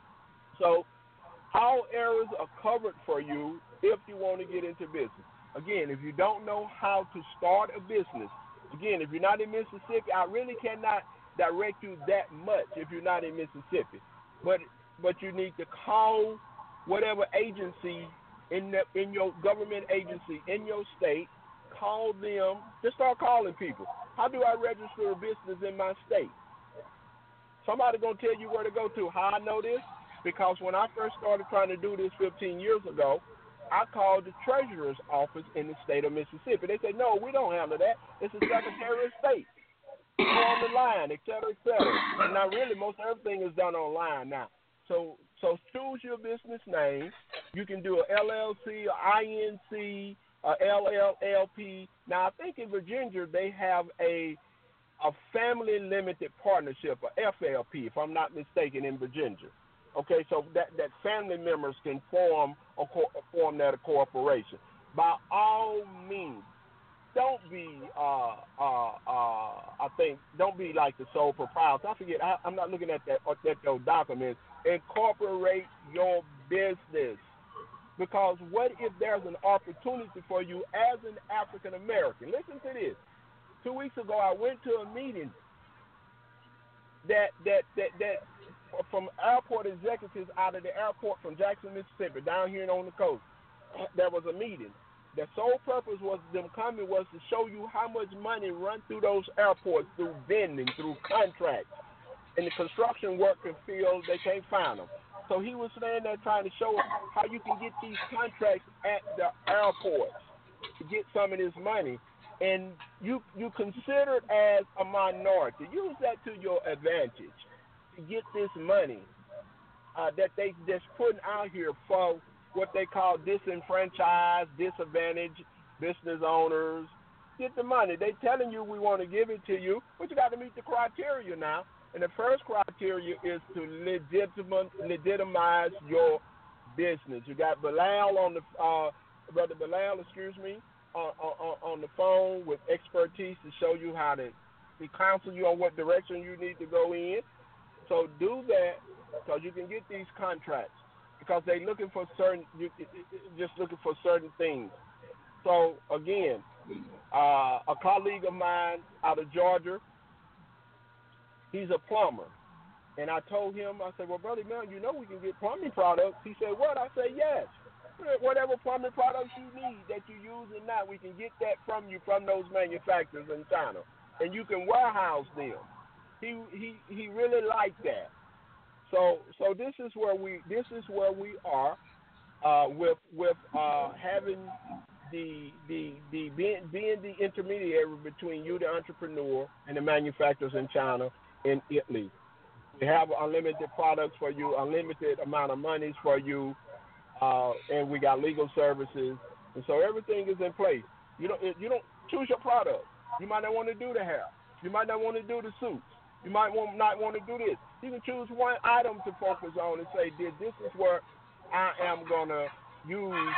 S6: So all areas are covered for you if you want to get into business. Again, if you don't know how to start a business, again, if you're not in Mississippi, I really cannot direct you that much if you're not in Mississippi. But but you need to call whatever agency in the, in your government agency in your state. Call them. Just start calling people. How do I register a business in my state? Somebody gonna tell you where to go to. How I know this? Because when I first started trying to do this fifteen years ago, I called the treasurer's office in the state of Mississippi. They said, no, we don't handle that. It's the Secretary of State. Go on the line, et cetera, et cetera. And now really most everything is done online now. So so choose your business name. You can do an L L C, a I N C, a L L L P. Now I think in Virginia they have a a family limited partnership, a F L P, if I'm not mistaken, in Virginia. Okay, so that, that family members can form a co- form that a corporation. By all means, don't be, uh, uh, uh, I think, don't be like the sole proprietor. I forget, I, I'm not looking at that at those documents. Incorporate your business. Because what if there's an opportunity for you as an African American? Listen to this. Two weeks ago, I went to a meeting that that that that. from airport executives out of the airport from Jackson, Mississippi, down here on the coast. There was a meeting. The sole purpose was them coming was to show you how much money run through those airports through vending, through contracts. In the construction worker field, they can't find them. So he was standing there trying to show how you can get these contracts at the airports to get some of this money. And you you consider it as a minority. Use that to your advantage. To get this money uh, that they just putting out here for what they call disenfranchised, disadvantaged business owners. Get the money. They telling you we want to give it to you, but you got to meet the criteria now. And the first criteria is to legitimate, legitimize your business. You got Bilal on the, uh, Brother Bilal, excuse me, on, on, on the phone with expertise to show you how to, to counsel you on what direction you need to go in. So do that so you can get these contracts because they're looking for certain, you, just looking for certain things. So again, uh, a colleague of mine out of Georgia, he's a plumber. And I told him, I said, well, Brother Mel, you know we can get plumbing products. He said, what? I said, yes. Whatever plumbing products you need that you use and not, we can get that from you from those manufacturers in China. And you can warehouse them. He he he really liked that. So so this is where we this is where we are uh, with with uh, having the the the being, being the intermediary between you, the entrepreneur, and the manufacturers in China and Italy. We have unlimited products for you, unlimited amount of monies for you, uh, and we got legal services, and so everything is in place. You don't you don't choose your product. You might not want to do the hair. You might not want to do the suits. You might want, not want to do this. You can choose one item to focus on and say, this is where I am going to use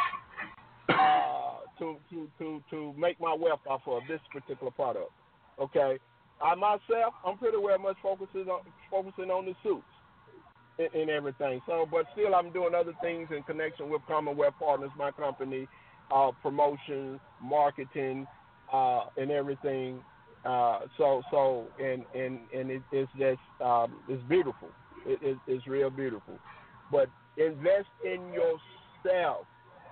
S6: uh, to, to, to, to make my wealth off of this particular product. Okay? I myself, I'm pretty well much focusing on, focusing on the suits and, and everything. So, but still I'm doing other things in connection with Commonwealth Partners, my company, uh, promotion, marketing, uh, and everything. Uh, so, so, and, and, and it, it's just, um, it's beautiful. It, it, it's real beautiful. But invest in yourself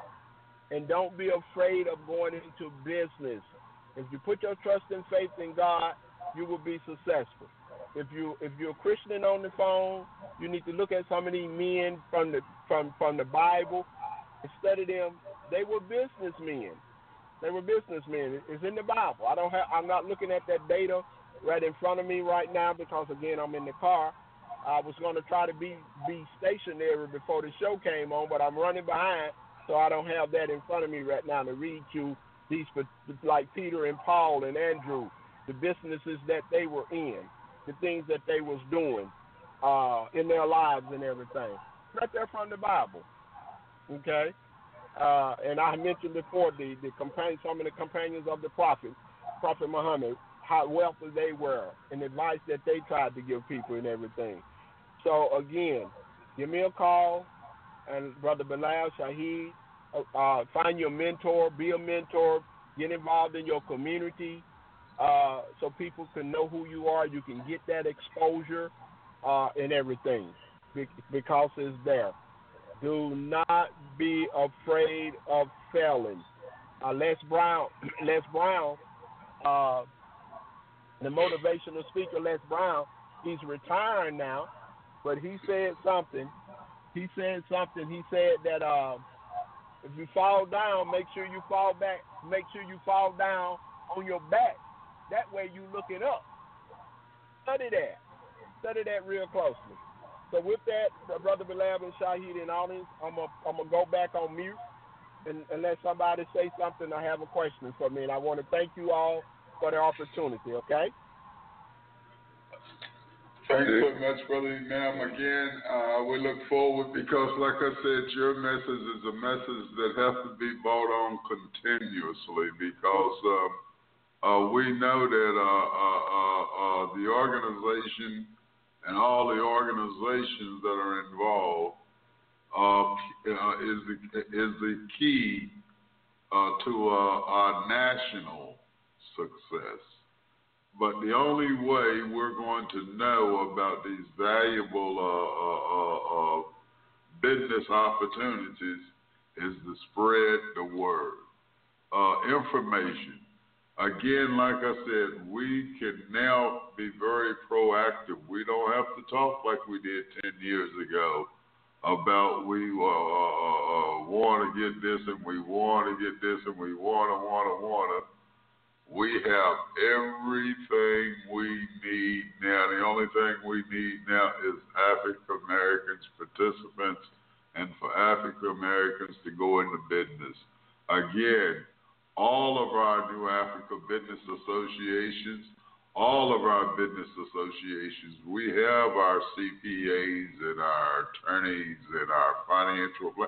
S6: and don't be afraid of going into business. If you put your trust and faith in God, you will be successful. If you, if you're a Christian on the phone, you need to look at some of these men from the, from, from the Bible and study them. They were businessmen. They were businessmen. It's in the Bible. I don't have. I'm not looking at that data right in front of me right now because again I'm in the car. I was going to try to be be stationary before the show came on, but I'm running behind, so I don't have that in front of me right now to read you these like Peter and Paul and Andrew, the businesses that they were in, the things that they was doing uh, in their lives and everything. Right there from the Bible. Okay. Uh, and I mentioned before the, the companion, some of the companions of the Prophet, Prophet Muhammad, how wealthy they were and advice that they tried to give people and everything. So, again, give me a call, and Brother Bilal Shahid, uh, find your mentor, be a mentor, get involved in your community uh, so people can know who you are. You can get that exposure uh, and everything because it's there. Do not be afraid of failing. Uh, Les Brown, Les Brown, uh, the motivational speaker, Les Brown, he's retiring now, but he said something. He said something. He said that uh, if you fall down, make sure you fall back. Make sure you fall down on your back. That way you looking up. Study that. Study that real closely. So with that, Brother Bilal and Shahid and audience, I'm going I'm to go back on mute and, and let somebody say something or have a question for me. And I want to thank you all for the opportunity, okay?
S2: Thanks so much, Brother Imam. Again, uh, we look forward because, like I said, your message is a message that has to be brought on continuously because um, uh, we know that uh, uh, uh, uh, the organization and all the organizations that are involved uh, uh, is the is the key uh, to uh, our national success. But the only way we're going to know about these valuable uh, uh, uh, business opportunities is to spread the word, uh, information. Again, like I said, we can now be very proactive. We don't have to talk like we did ten years ago about we uh, uh, want to get this and we want to get this and we want to, want to, want to. We have everything we need now. The only thing we need now is African Americans, participants, and for African Americans to go into business. Again, all of our new Africa Business Associations, all of our business associations, we have our C P As and our attorneys and our financial,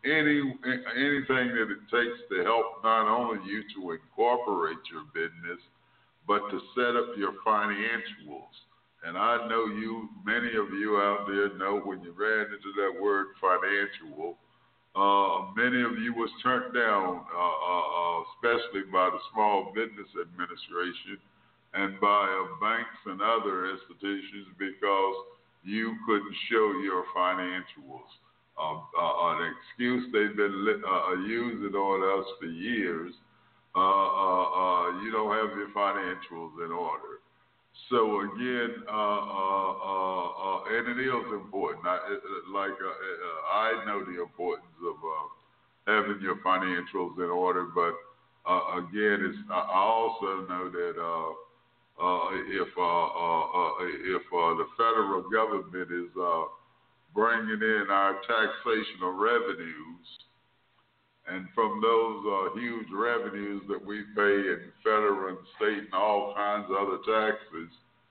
S2: any anything that it takes to help not only you to incorporate your business, but to set up your financials. And I know you, many of you out there know when you ran into that word financial, uh, many of you was turned down, uh, uh, especially by the Small Business Administration and by uh, banks and other institutions, because you couldn't show your financials. Uh, uh, an excuse they've been li- uh, using on us for years. Uh, uh, uh, you don't have your financials in order. So again, uh, uh, uh, uh, and it is important. I, it, like uh, uh, I know the importance of uh, having your financials in order, but uh, again, it's, I also know that uh, uh, if uh, uh, uh, if uh, the federal government is uh, bringing in our taxational revenues, and from those uh, huge revenues that we pay in federal and state and all kinds of other taxes,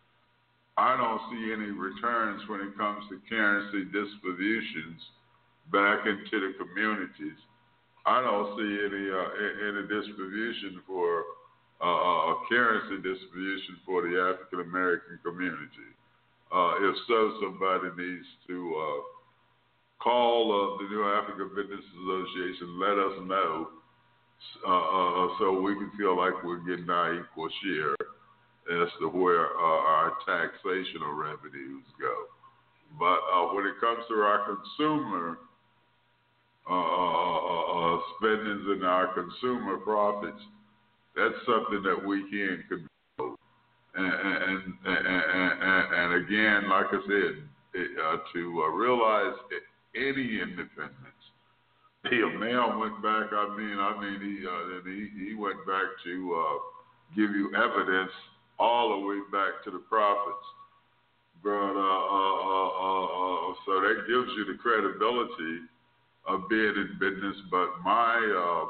S2: I don't see any returns when it comes to currency distributions back into the communities. I don't see any uh, any distribution for uh, currency distribution for the African American community. Uh, if so, somebody needs to uh, call uh, the New African Business Association, let us know, uh, uh, so we can feel like we're getting our equal share as to where uh, our taxational revenues go. But uh, when it comes to our consumer uh, uh, uh, spendings and our consumer profits, that's something that we can control. And, and, and, and, and again, like I said, it, uh, to uh, realize any independence, the man went back. I mean, I mean, he uh, he, he went back to uh, give you evidence all the way back to the prophets. But uh, uh, uh, uh, so that gives you the credibility of being in business. But my uh,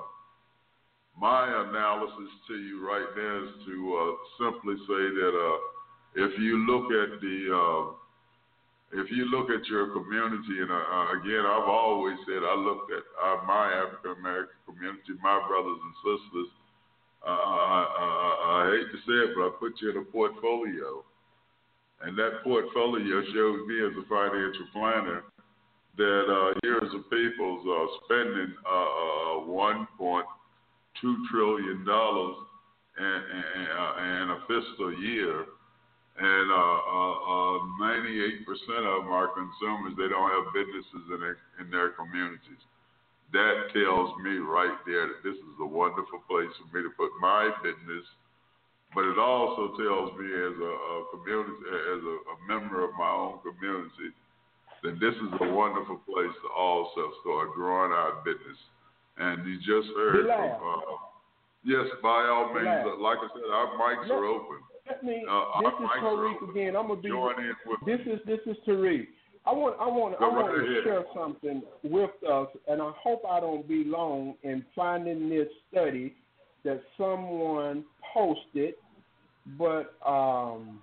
S2: my analysis to you right now is to uh, simply say that uh, if you look at the uh, if you look at your community, and uh, again, I've always said I looked at uh, my African American community, my brothers and sisters. Uh, I, I, I hate to say it, but I put you in a portfolio, and that portfolio shows me as a financial planner that uh, here's a people's uh, spending uh, one point two trillion dollars in, in, uh, in a fiscal year. And uh, uh, uh, ninety-eight percent of them are consumers. They don't have businesses in their, in their communities. That tells me right there that this is a wonderful place for me to put my business. But it also tells me as a, a community, as a, a member of my own community, that this is a wonderful place to also start growing our business. And you just heard from, uh, yes, by all means, uh, like I said, our mics are open.
S6: Let me.
S2: Uh,
S6: this is Tariq again. I'm gonna be.
S2: With
S6: this is this is Tariq. I want I want I want right to ahead. share something with us, and I hope I don't be long in finding this study that someone posted, but um,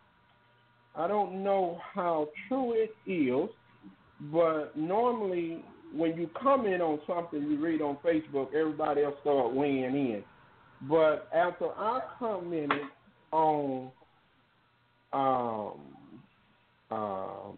S6: I don't know how true it is. But normally, when you comment on something you read on Facebook, everybody else start weighing in. But after I commented on um, um,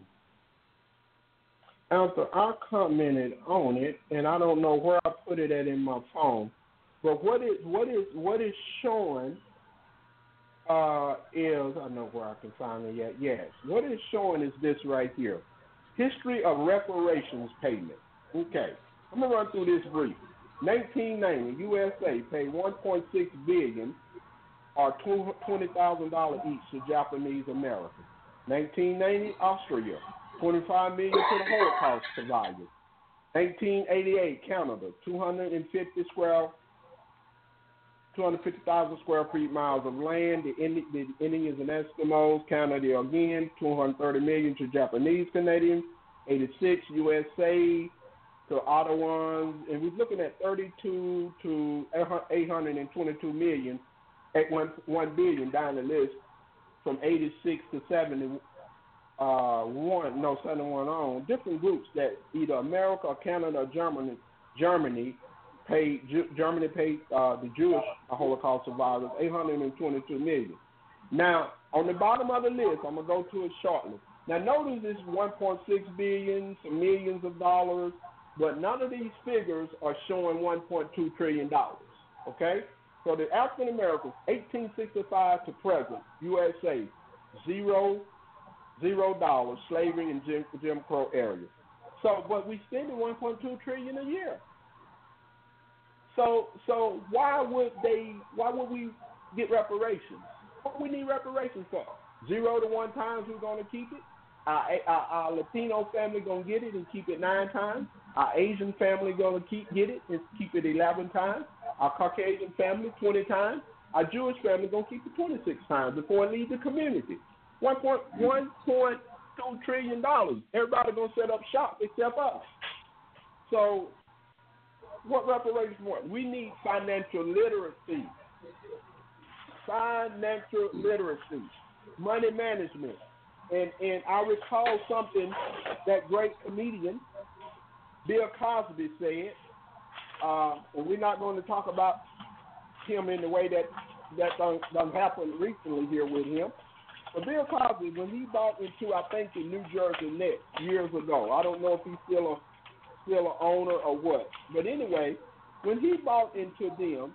S6: after I commented on it, and I don't know where I put it at in my phone, but what is what is what is showing uh, is I know where I can find it yet. Yes, what is showing is this right here: history of reparations payment. Okay, I'm gonna run through this brief. nineteen ninety, U S A paid one point six billion dollars or twenty thousand dollars each to Japanese Americans. nineteen ninety, Austria, twenty-five million dollars to the Holocaust survivors. nineteen eighty-eight, Canada, two hundred fifty square, two hundred fifty thousand square feet miles of land. The, Indi- the Indians and Eskimos, Canada again, two hundred thirty million dollars to Japanese Canadians. eighty-six, U S A to Ottawans, and we're looking at thirty-two to eight hundred twenty-two million, at one one billion down the list from eighty-six to seventy-one, no seventy-one on different groups that either America, or Canada, or Germany Germany paid Germany paid uh, the Jewish Holocaust survivors eight hundred twenty-two million dollars. Now, on the bottom of the list, I'm gonna go to it shortly. Now, notice this one point six billion dollars, some millions of dollars, but none of these figures are showing one point two trillion dollars. Okay, so the African Americans, eighteen sixty-five to present, U S A, zero, zero dollars, slavery in Jim, Jim Crow area. So, but we spending one point two trillion dollars a year. So, so why would they? Why would we get reparations? What we need reparations for? Zero to one times we're going to keep it. Our, our, our Latino family going to get it and keep it nine times. Our Asian family going to keep get it and keep it eleven times. Our Caucasian family twenty times. Our Jewish family going to keep it twenty-six times before it leaves the community. one point two trillion dollars. Everybody going to set up shop except us. So what reparations for? We need financial literacy. Financial literacy. Money management. And and I recall something that great comedian Bill Cosby said, uh, and we're not going to talk about him in the way that that done, done happened recently here with him. But Bill Cosby, when he bought into, I think, the New Jersey Nets years ago, I don't know if he's still a still an owner or what. But anyway, when he bought into them,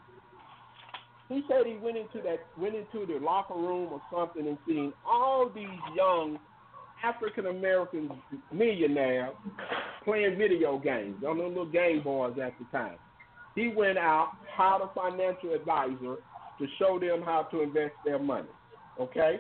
S6: he said he went into that went into the locker room or something and seen all these young African American millionaires playing video games on the little Game Boys at the time. He went out, hired a financial advisor to show them how to invest their money. Okay?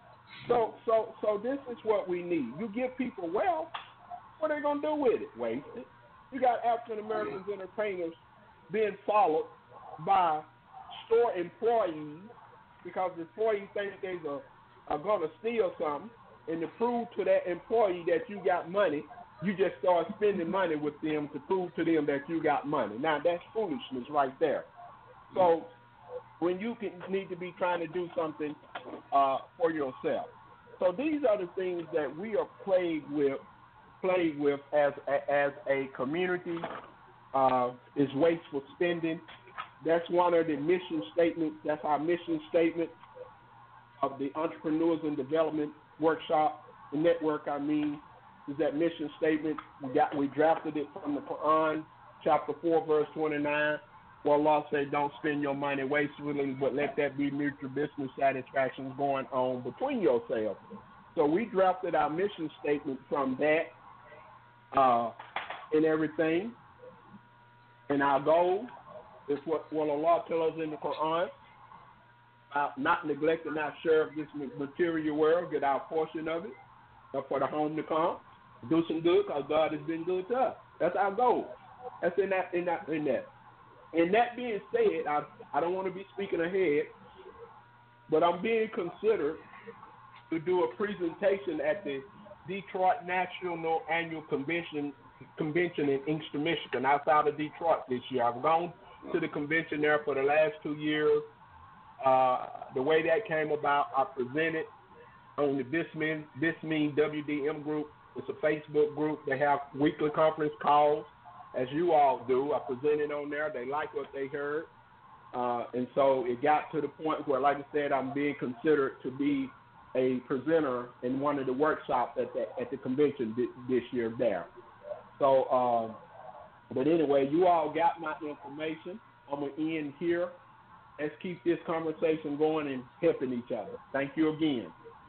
S6: So so so this is what we need. You give people wealth, what are they gonna do with it? Waste it. You got African Americans entertainers being followed by store employees because the employees think they are, are going to steal something, and to prove to that employee that you got money, you just start spending money with them to prove to them that you got money. Now, that's foolishness right there. So when you can, need to be trying to do something uh, for yourself. So these are the things that we are plagued with, plagued with as, as a community, uh, is wasteful spending. That's one of the mission statements. That's our mission statement of the Entrepreneurs and Development Workshop, the network, I mean, is that mission statement. We got we drafted it from the Quran, chapter four, verse twenty-nine, where Allah said, don't spend your money wastefully, but let that be mutual business satisfactions going on between yourselves. So we drafted our mission statement from that uh, and everything. And our goal is what, what Allah tells us in the Quran, about not neglecting our share of this material world, get our portion of it, for the home to come, do some good because God has been good to us. That's our goal. That's in that, in that, in that. And that being said, I, I don't want to be speaking ahead, but I'm being considered to do a presentation at the Detroit National Annual Convention Convention in Inkster, Michigan, outside of Detroit this year. I've gone to the convention there for the last two years. Uh, the way that came about, I presented on the This Mean, This Mean W D M group. It's a Facebook group. They have weekly conference calls, as you all do. I presented on there. They like what they heard. Uh, and so it got to the point where, like I said, I'm being considered to be a presenter in one of the workshops at the, at the convention this year there. So, um, but anyway, you all got my information. I'm going to end here. Let's keep this conversation going and helping each other. Thank you again.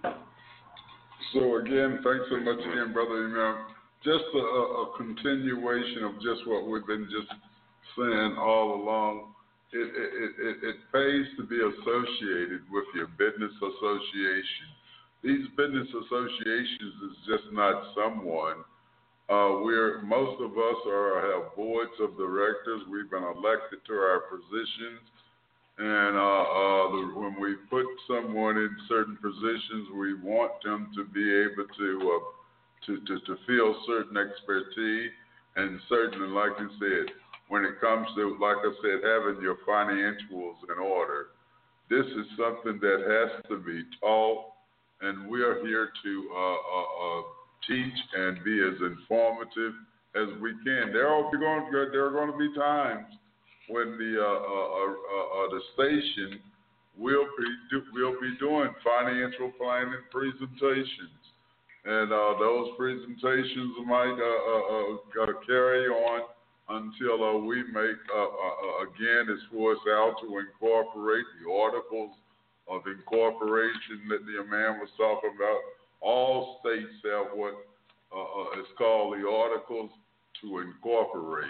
S2: So again, thanks so much again, brother. You know, just a, a continuation of just what we've been just saying all along. It, it, it, it pays to be associated with your business association. These business associations is just not someone. Uh, we're most of us are have boards of directors. We've been elected to our positions, and uh, uh, the, when we put someone in certain positions, we want them to be able to uh, to, to to feel certain expertise and certain, like you said, when it comes to, like I said, having your financials in order. This is something that has to be taught, and we are here to uh, uh, uh, teach and be as informative as we can. There are going to, there are going to be times when the uh, uh, uh, uh, the station will be do, will be doing financial planning presentations, and uh, those presentations might uh, uh, uh, carry on until uh, we make uh, uh, again as far as how to incorporate the articles of incorporation that the man was talking about. All states have what uh, uh, is called the articles to incorporate.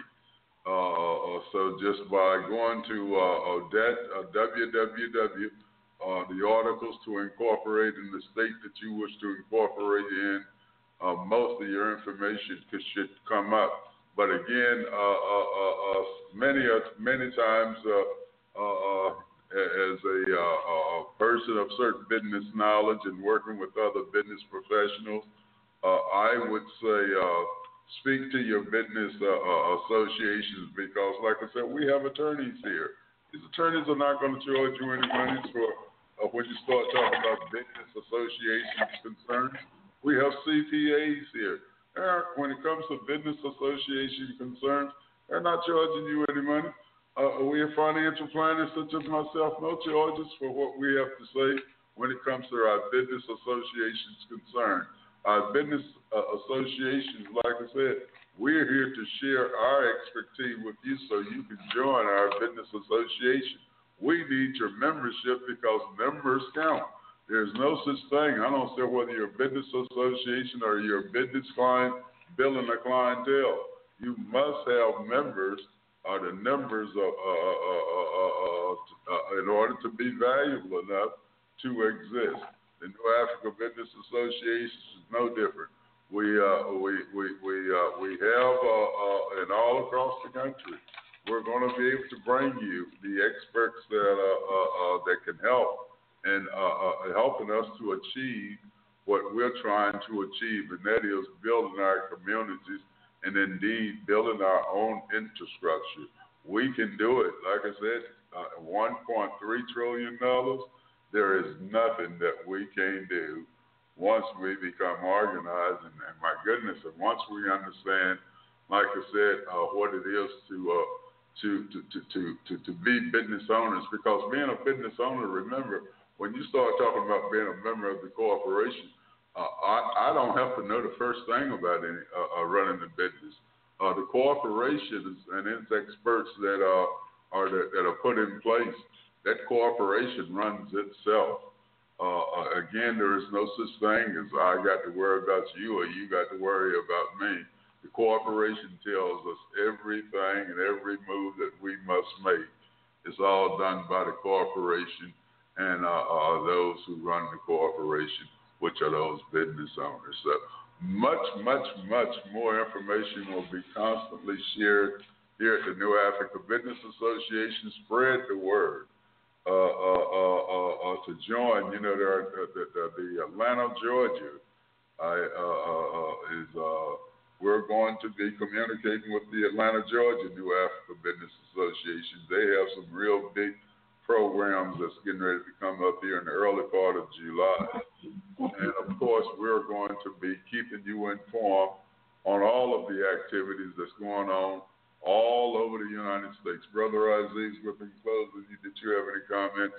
S2: Uh, so just by going to uh, that uh, w w w uh, the articles to incorporate in the state that you wish to incorporate in, uh, most of your information could, should come up. But again, uh, uh, uh, uh, many uh, many times, uh, uh, as a, uh, a person of certain business knowledge and working with other business professionals, uh, I would say uh, speak to your business uh, uh, associations, because, like I said, we have attorneys here. These attorneys are not going to charge you any money for uh, when you start talking about business associations concerns. We have C P As here. When it comes to business association concerns, they're not charging you any money. Uh, we have financial planners such as myself, no charges for what we have to say when it comes to our business associations concerned. Our business uh, associations, like I said, we're here to share our expertise with you so you can join our business association. We need your membership because members count. There's no such thing. I don't care whether you're a business association or you're a business client building a clientele. You must have members or the numbers of, uh, uh, uh, uh, uh, in order to be valuable enough to exist. The New Africa Business Association is no different. We uh, we we we uh, we have uh, uh, and all across the country. We're going to be able to bring you the experts that uh, uh, uh, that can help and uh, uh, helping us to achieve what we're trying to achieve, and that is building our communities and indeed building our own infrastructure. We can do it. Like I said, uh, one point three trillion dollars. There is nothing that we can't do once we become organized, and, and my goodness, and once we understand, like I said, uh, what it is to, uh, to, to, to, to, to, to be business owners. Because being a business owner, remember, when you start talking about being a member of the corporation, uh, I, I don't have to know the first thing about any, uh, uh, running the business. Uh, the corporations and its experts that, uh, are that, that are put in place, that corporation runs itself. Uh, uh, again, there is no such thing as I got to worry about you or you got to worry about me. The corporation tells us everything and every move that we must make. It's all done by the corporation and uh, uh, those who run the corporation, which are those business owners. So much, much, much more information will be constantly shared here at the New Africa Business Association. Spread the word. Uh, uh, uh, uh, uh, to join, you know, there are, the, the, the Atlanta, Georgia, I, uh, uh, is uh, we're going to be communicating with the Atlanta, Georgia New Africa Business Association. They have some real big programs that's getting ready to come up here in the early part of July, and of course, we're going to be keeping you informed on all of the activities that's going on all over the United States. Brother Aziz, within closing, did you have any comments?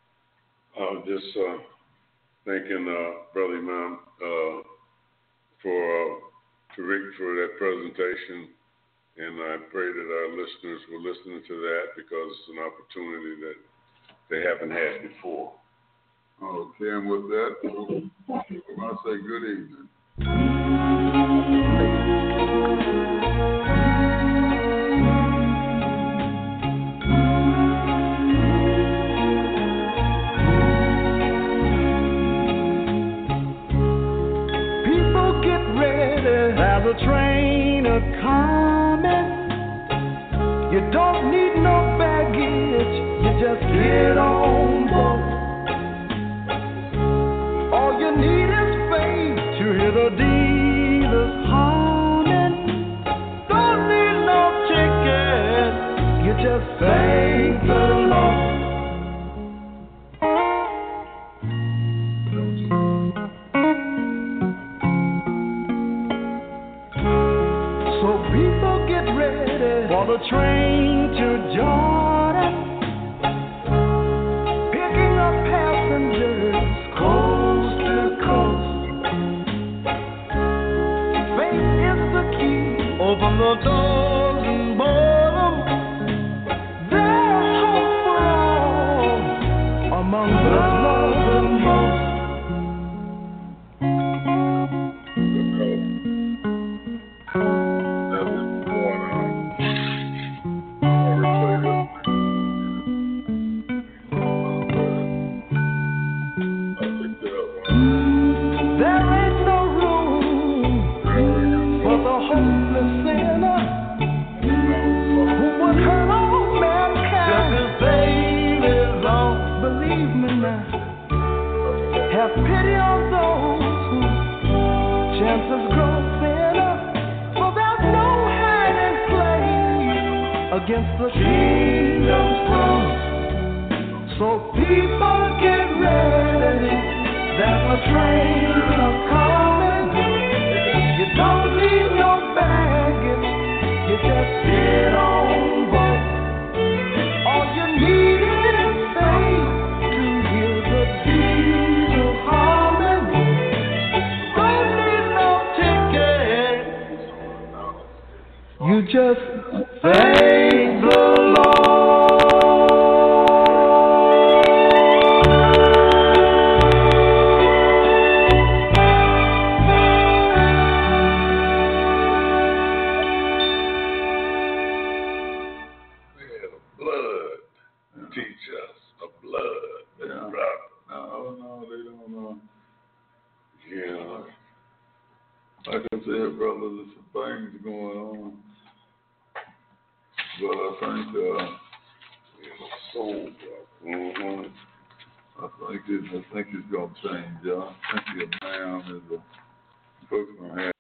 S3: I was just uh, thanking uh, Brother Imam uh, for uh, Tariq for that presentation, and I pray that our listeners will listen to that because it's an opportunity that they haven't had before.
S2: Okay, and with that, I say good evening.
S7: There's a train a-coming. You don't need no baggage. You just get on board. All you need is faith to hear the dealers humming. Don't need no ticket. You just thank the Lord. So be the train to Jordan, picking up passengers coast to coast. Faith is the key. Open the doors and board 'em. There's hope for all among the lost and lost. Have pity on those whose chances grow thinner, for there's no hiding place against the kingdom's throne. So people get ready, there's a train a-coming. You don't need no baggage, you just sit on board. All you need is faith to hear the beat of harmony. Don't need no ticket, you just thank the
S2: Like I said, brother, there's some things going on. But I think, uh,
S3: Yeah, soul, mm-hmm.
S2: I think it, I think it's gonna change, y'all. I think the man is a folks gonna have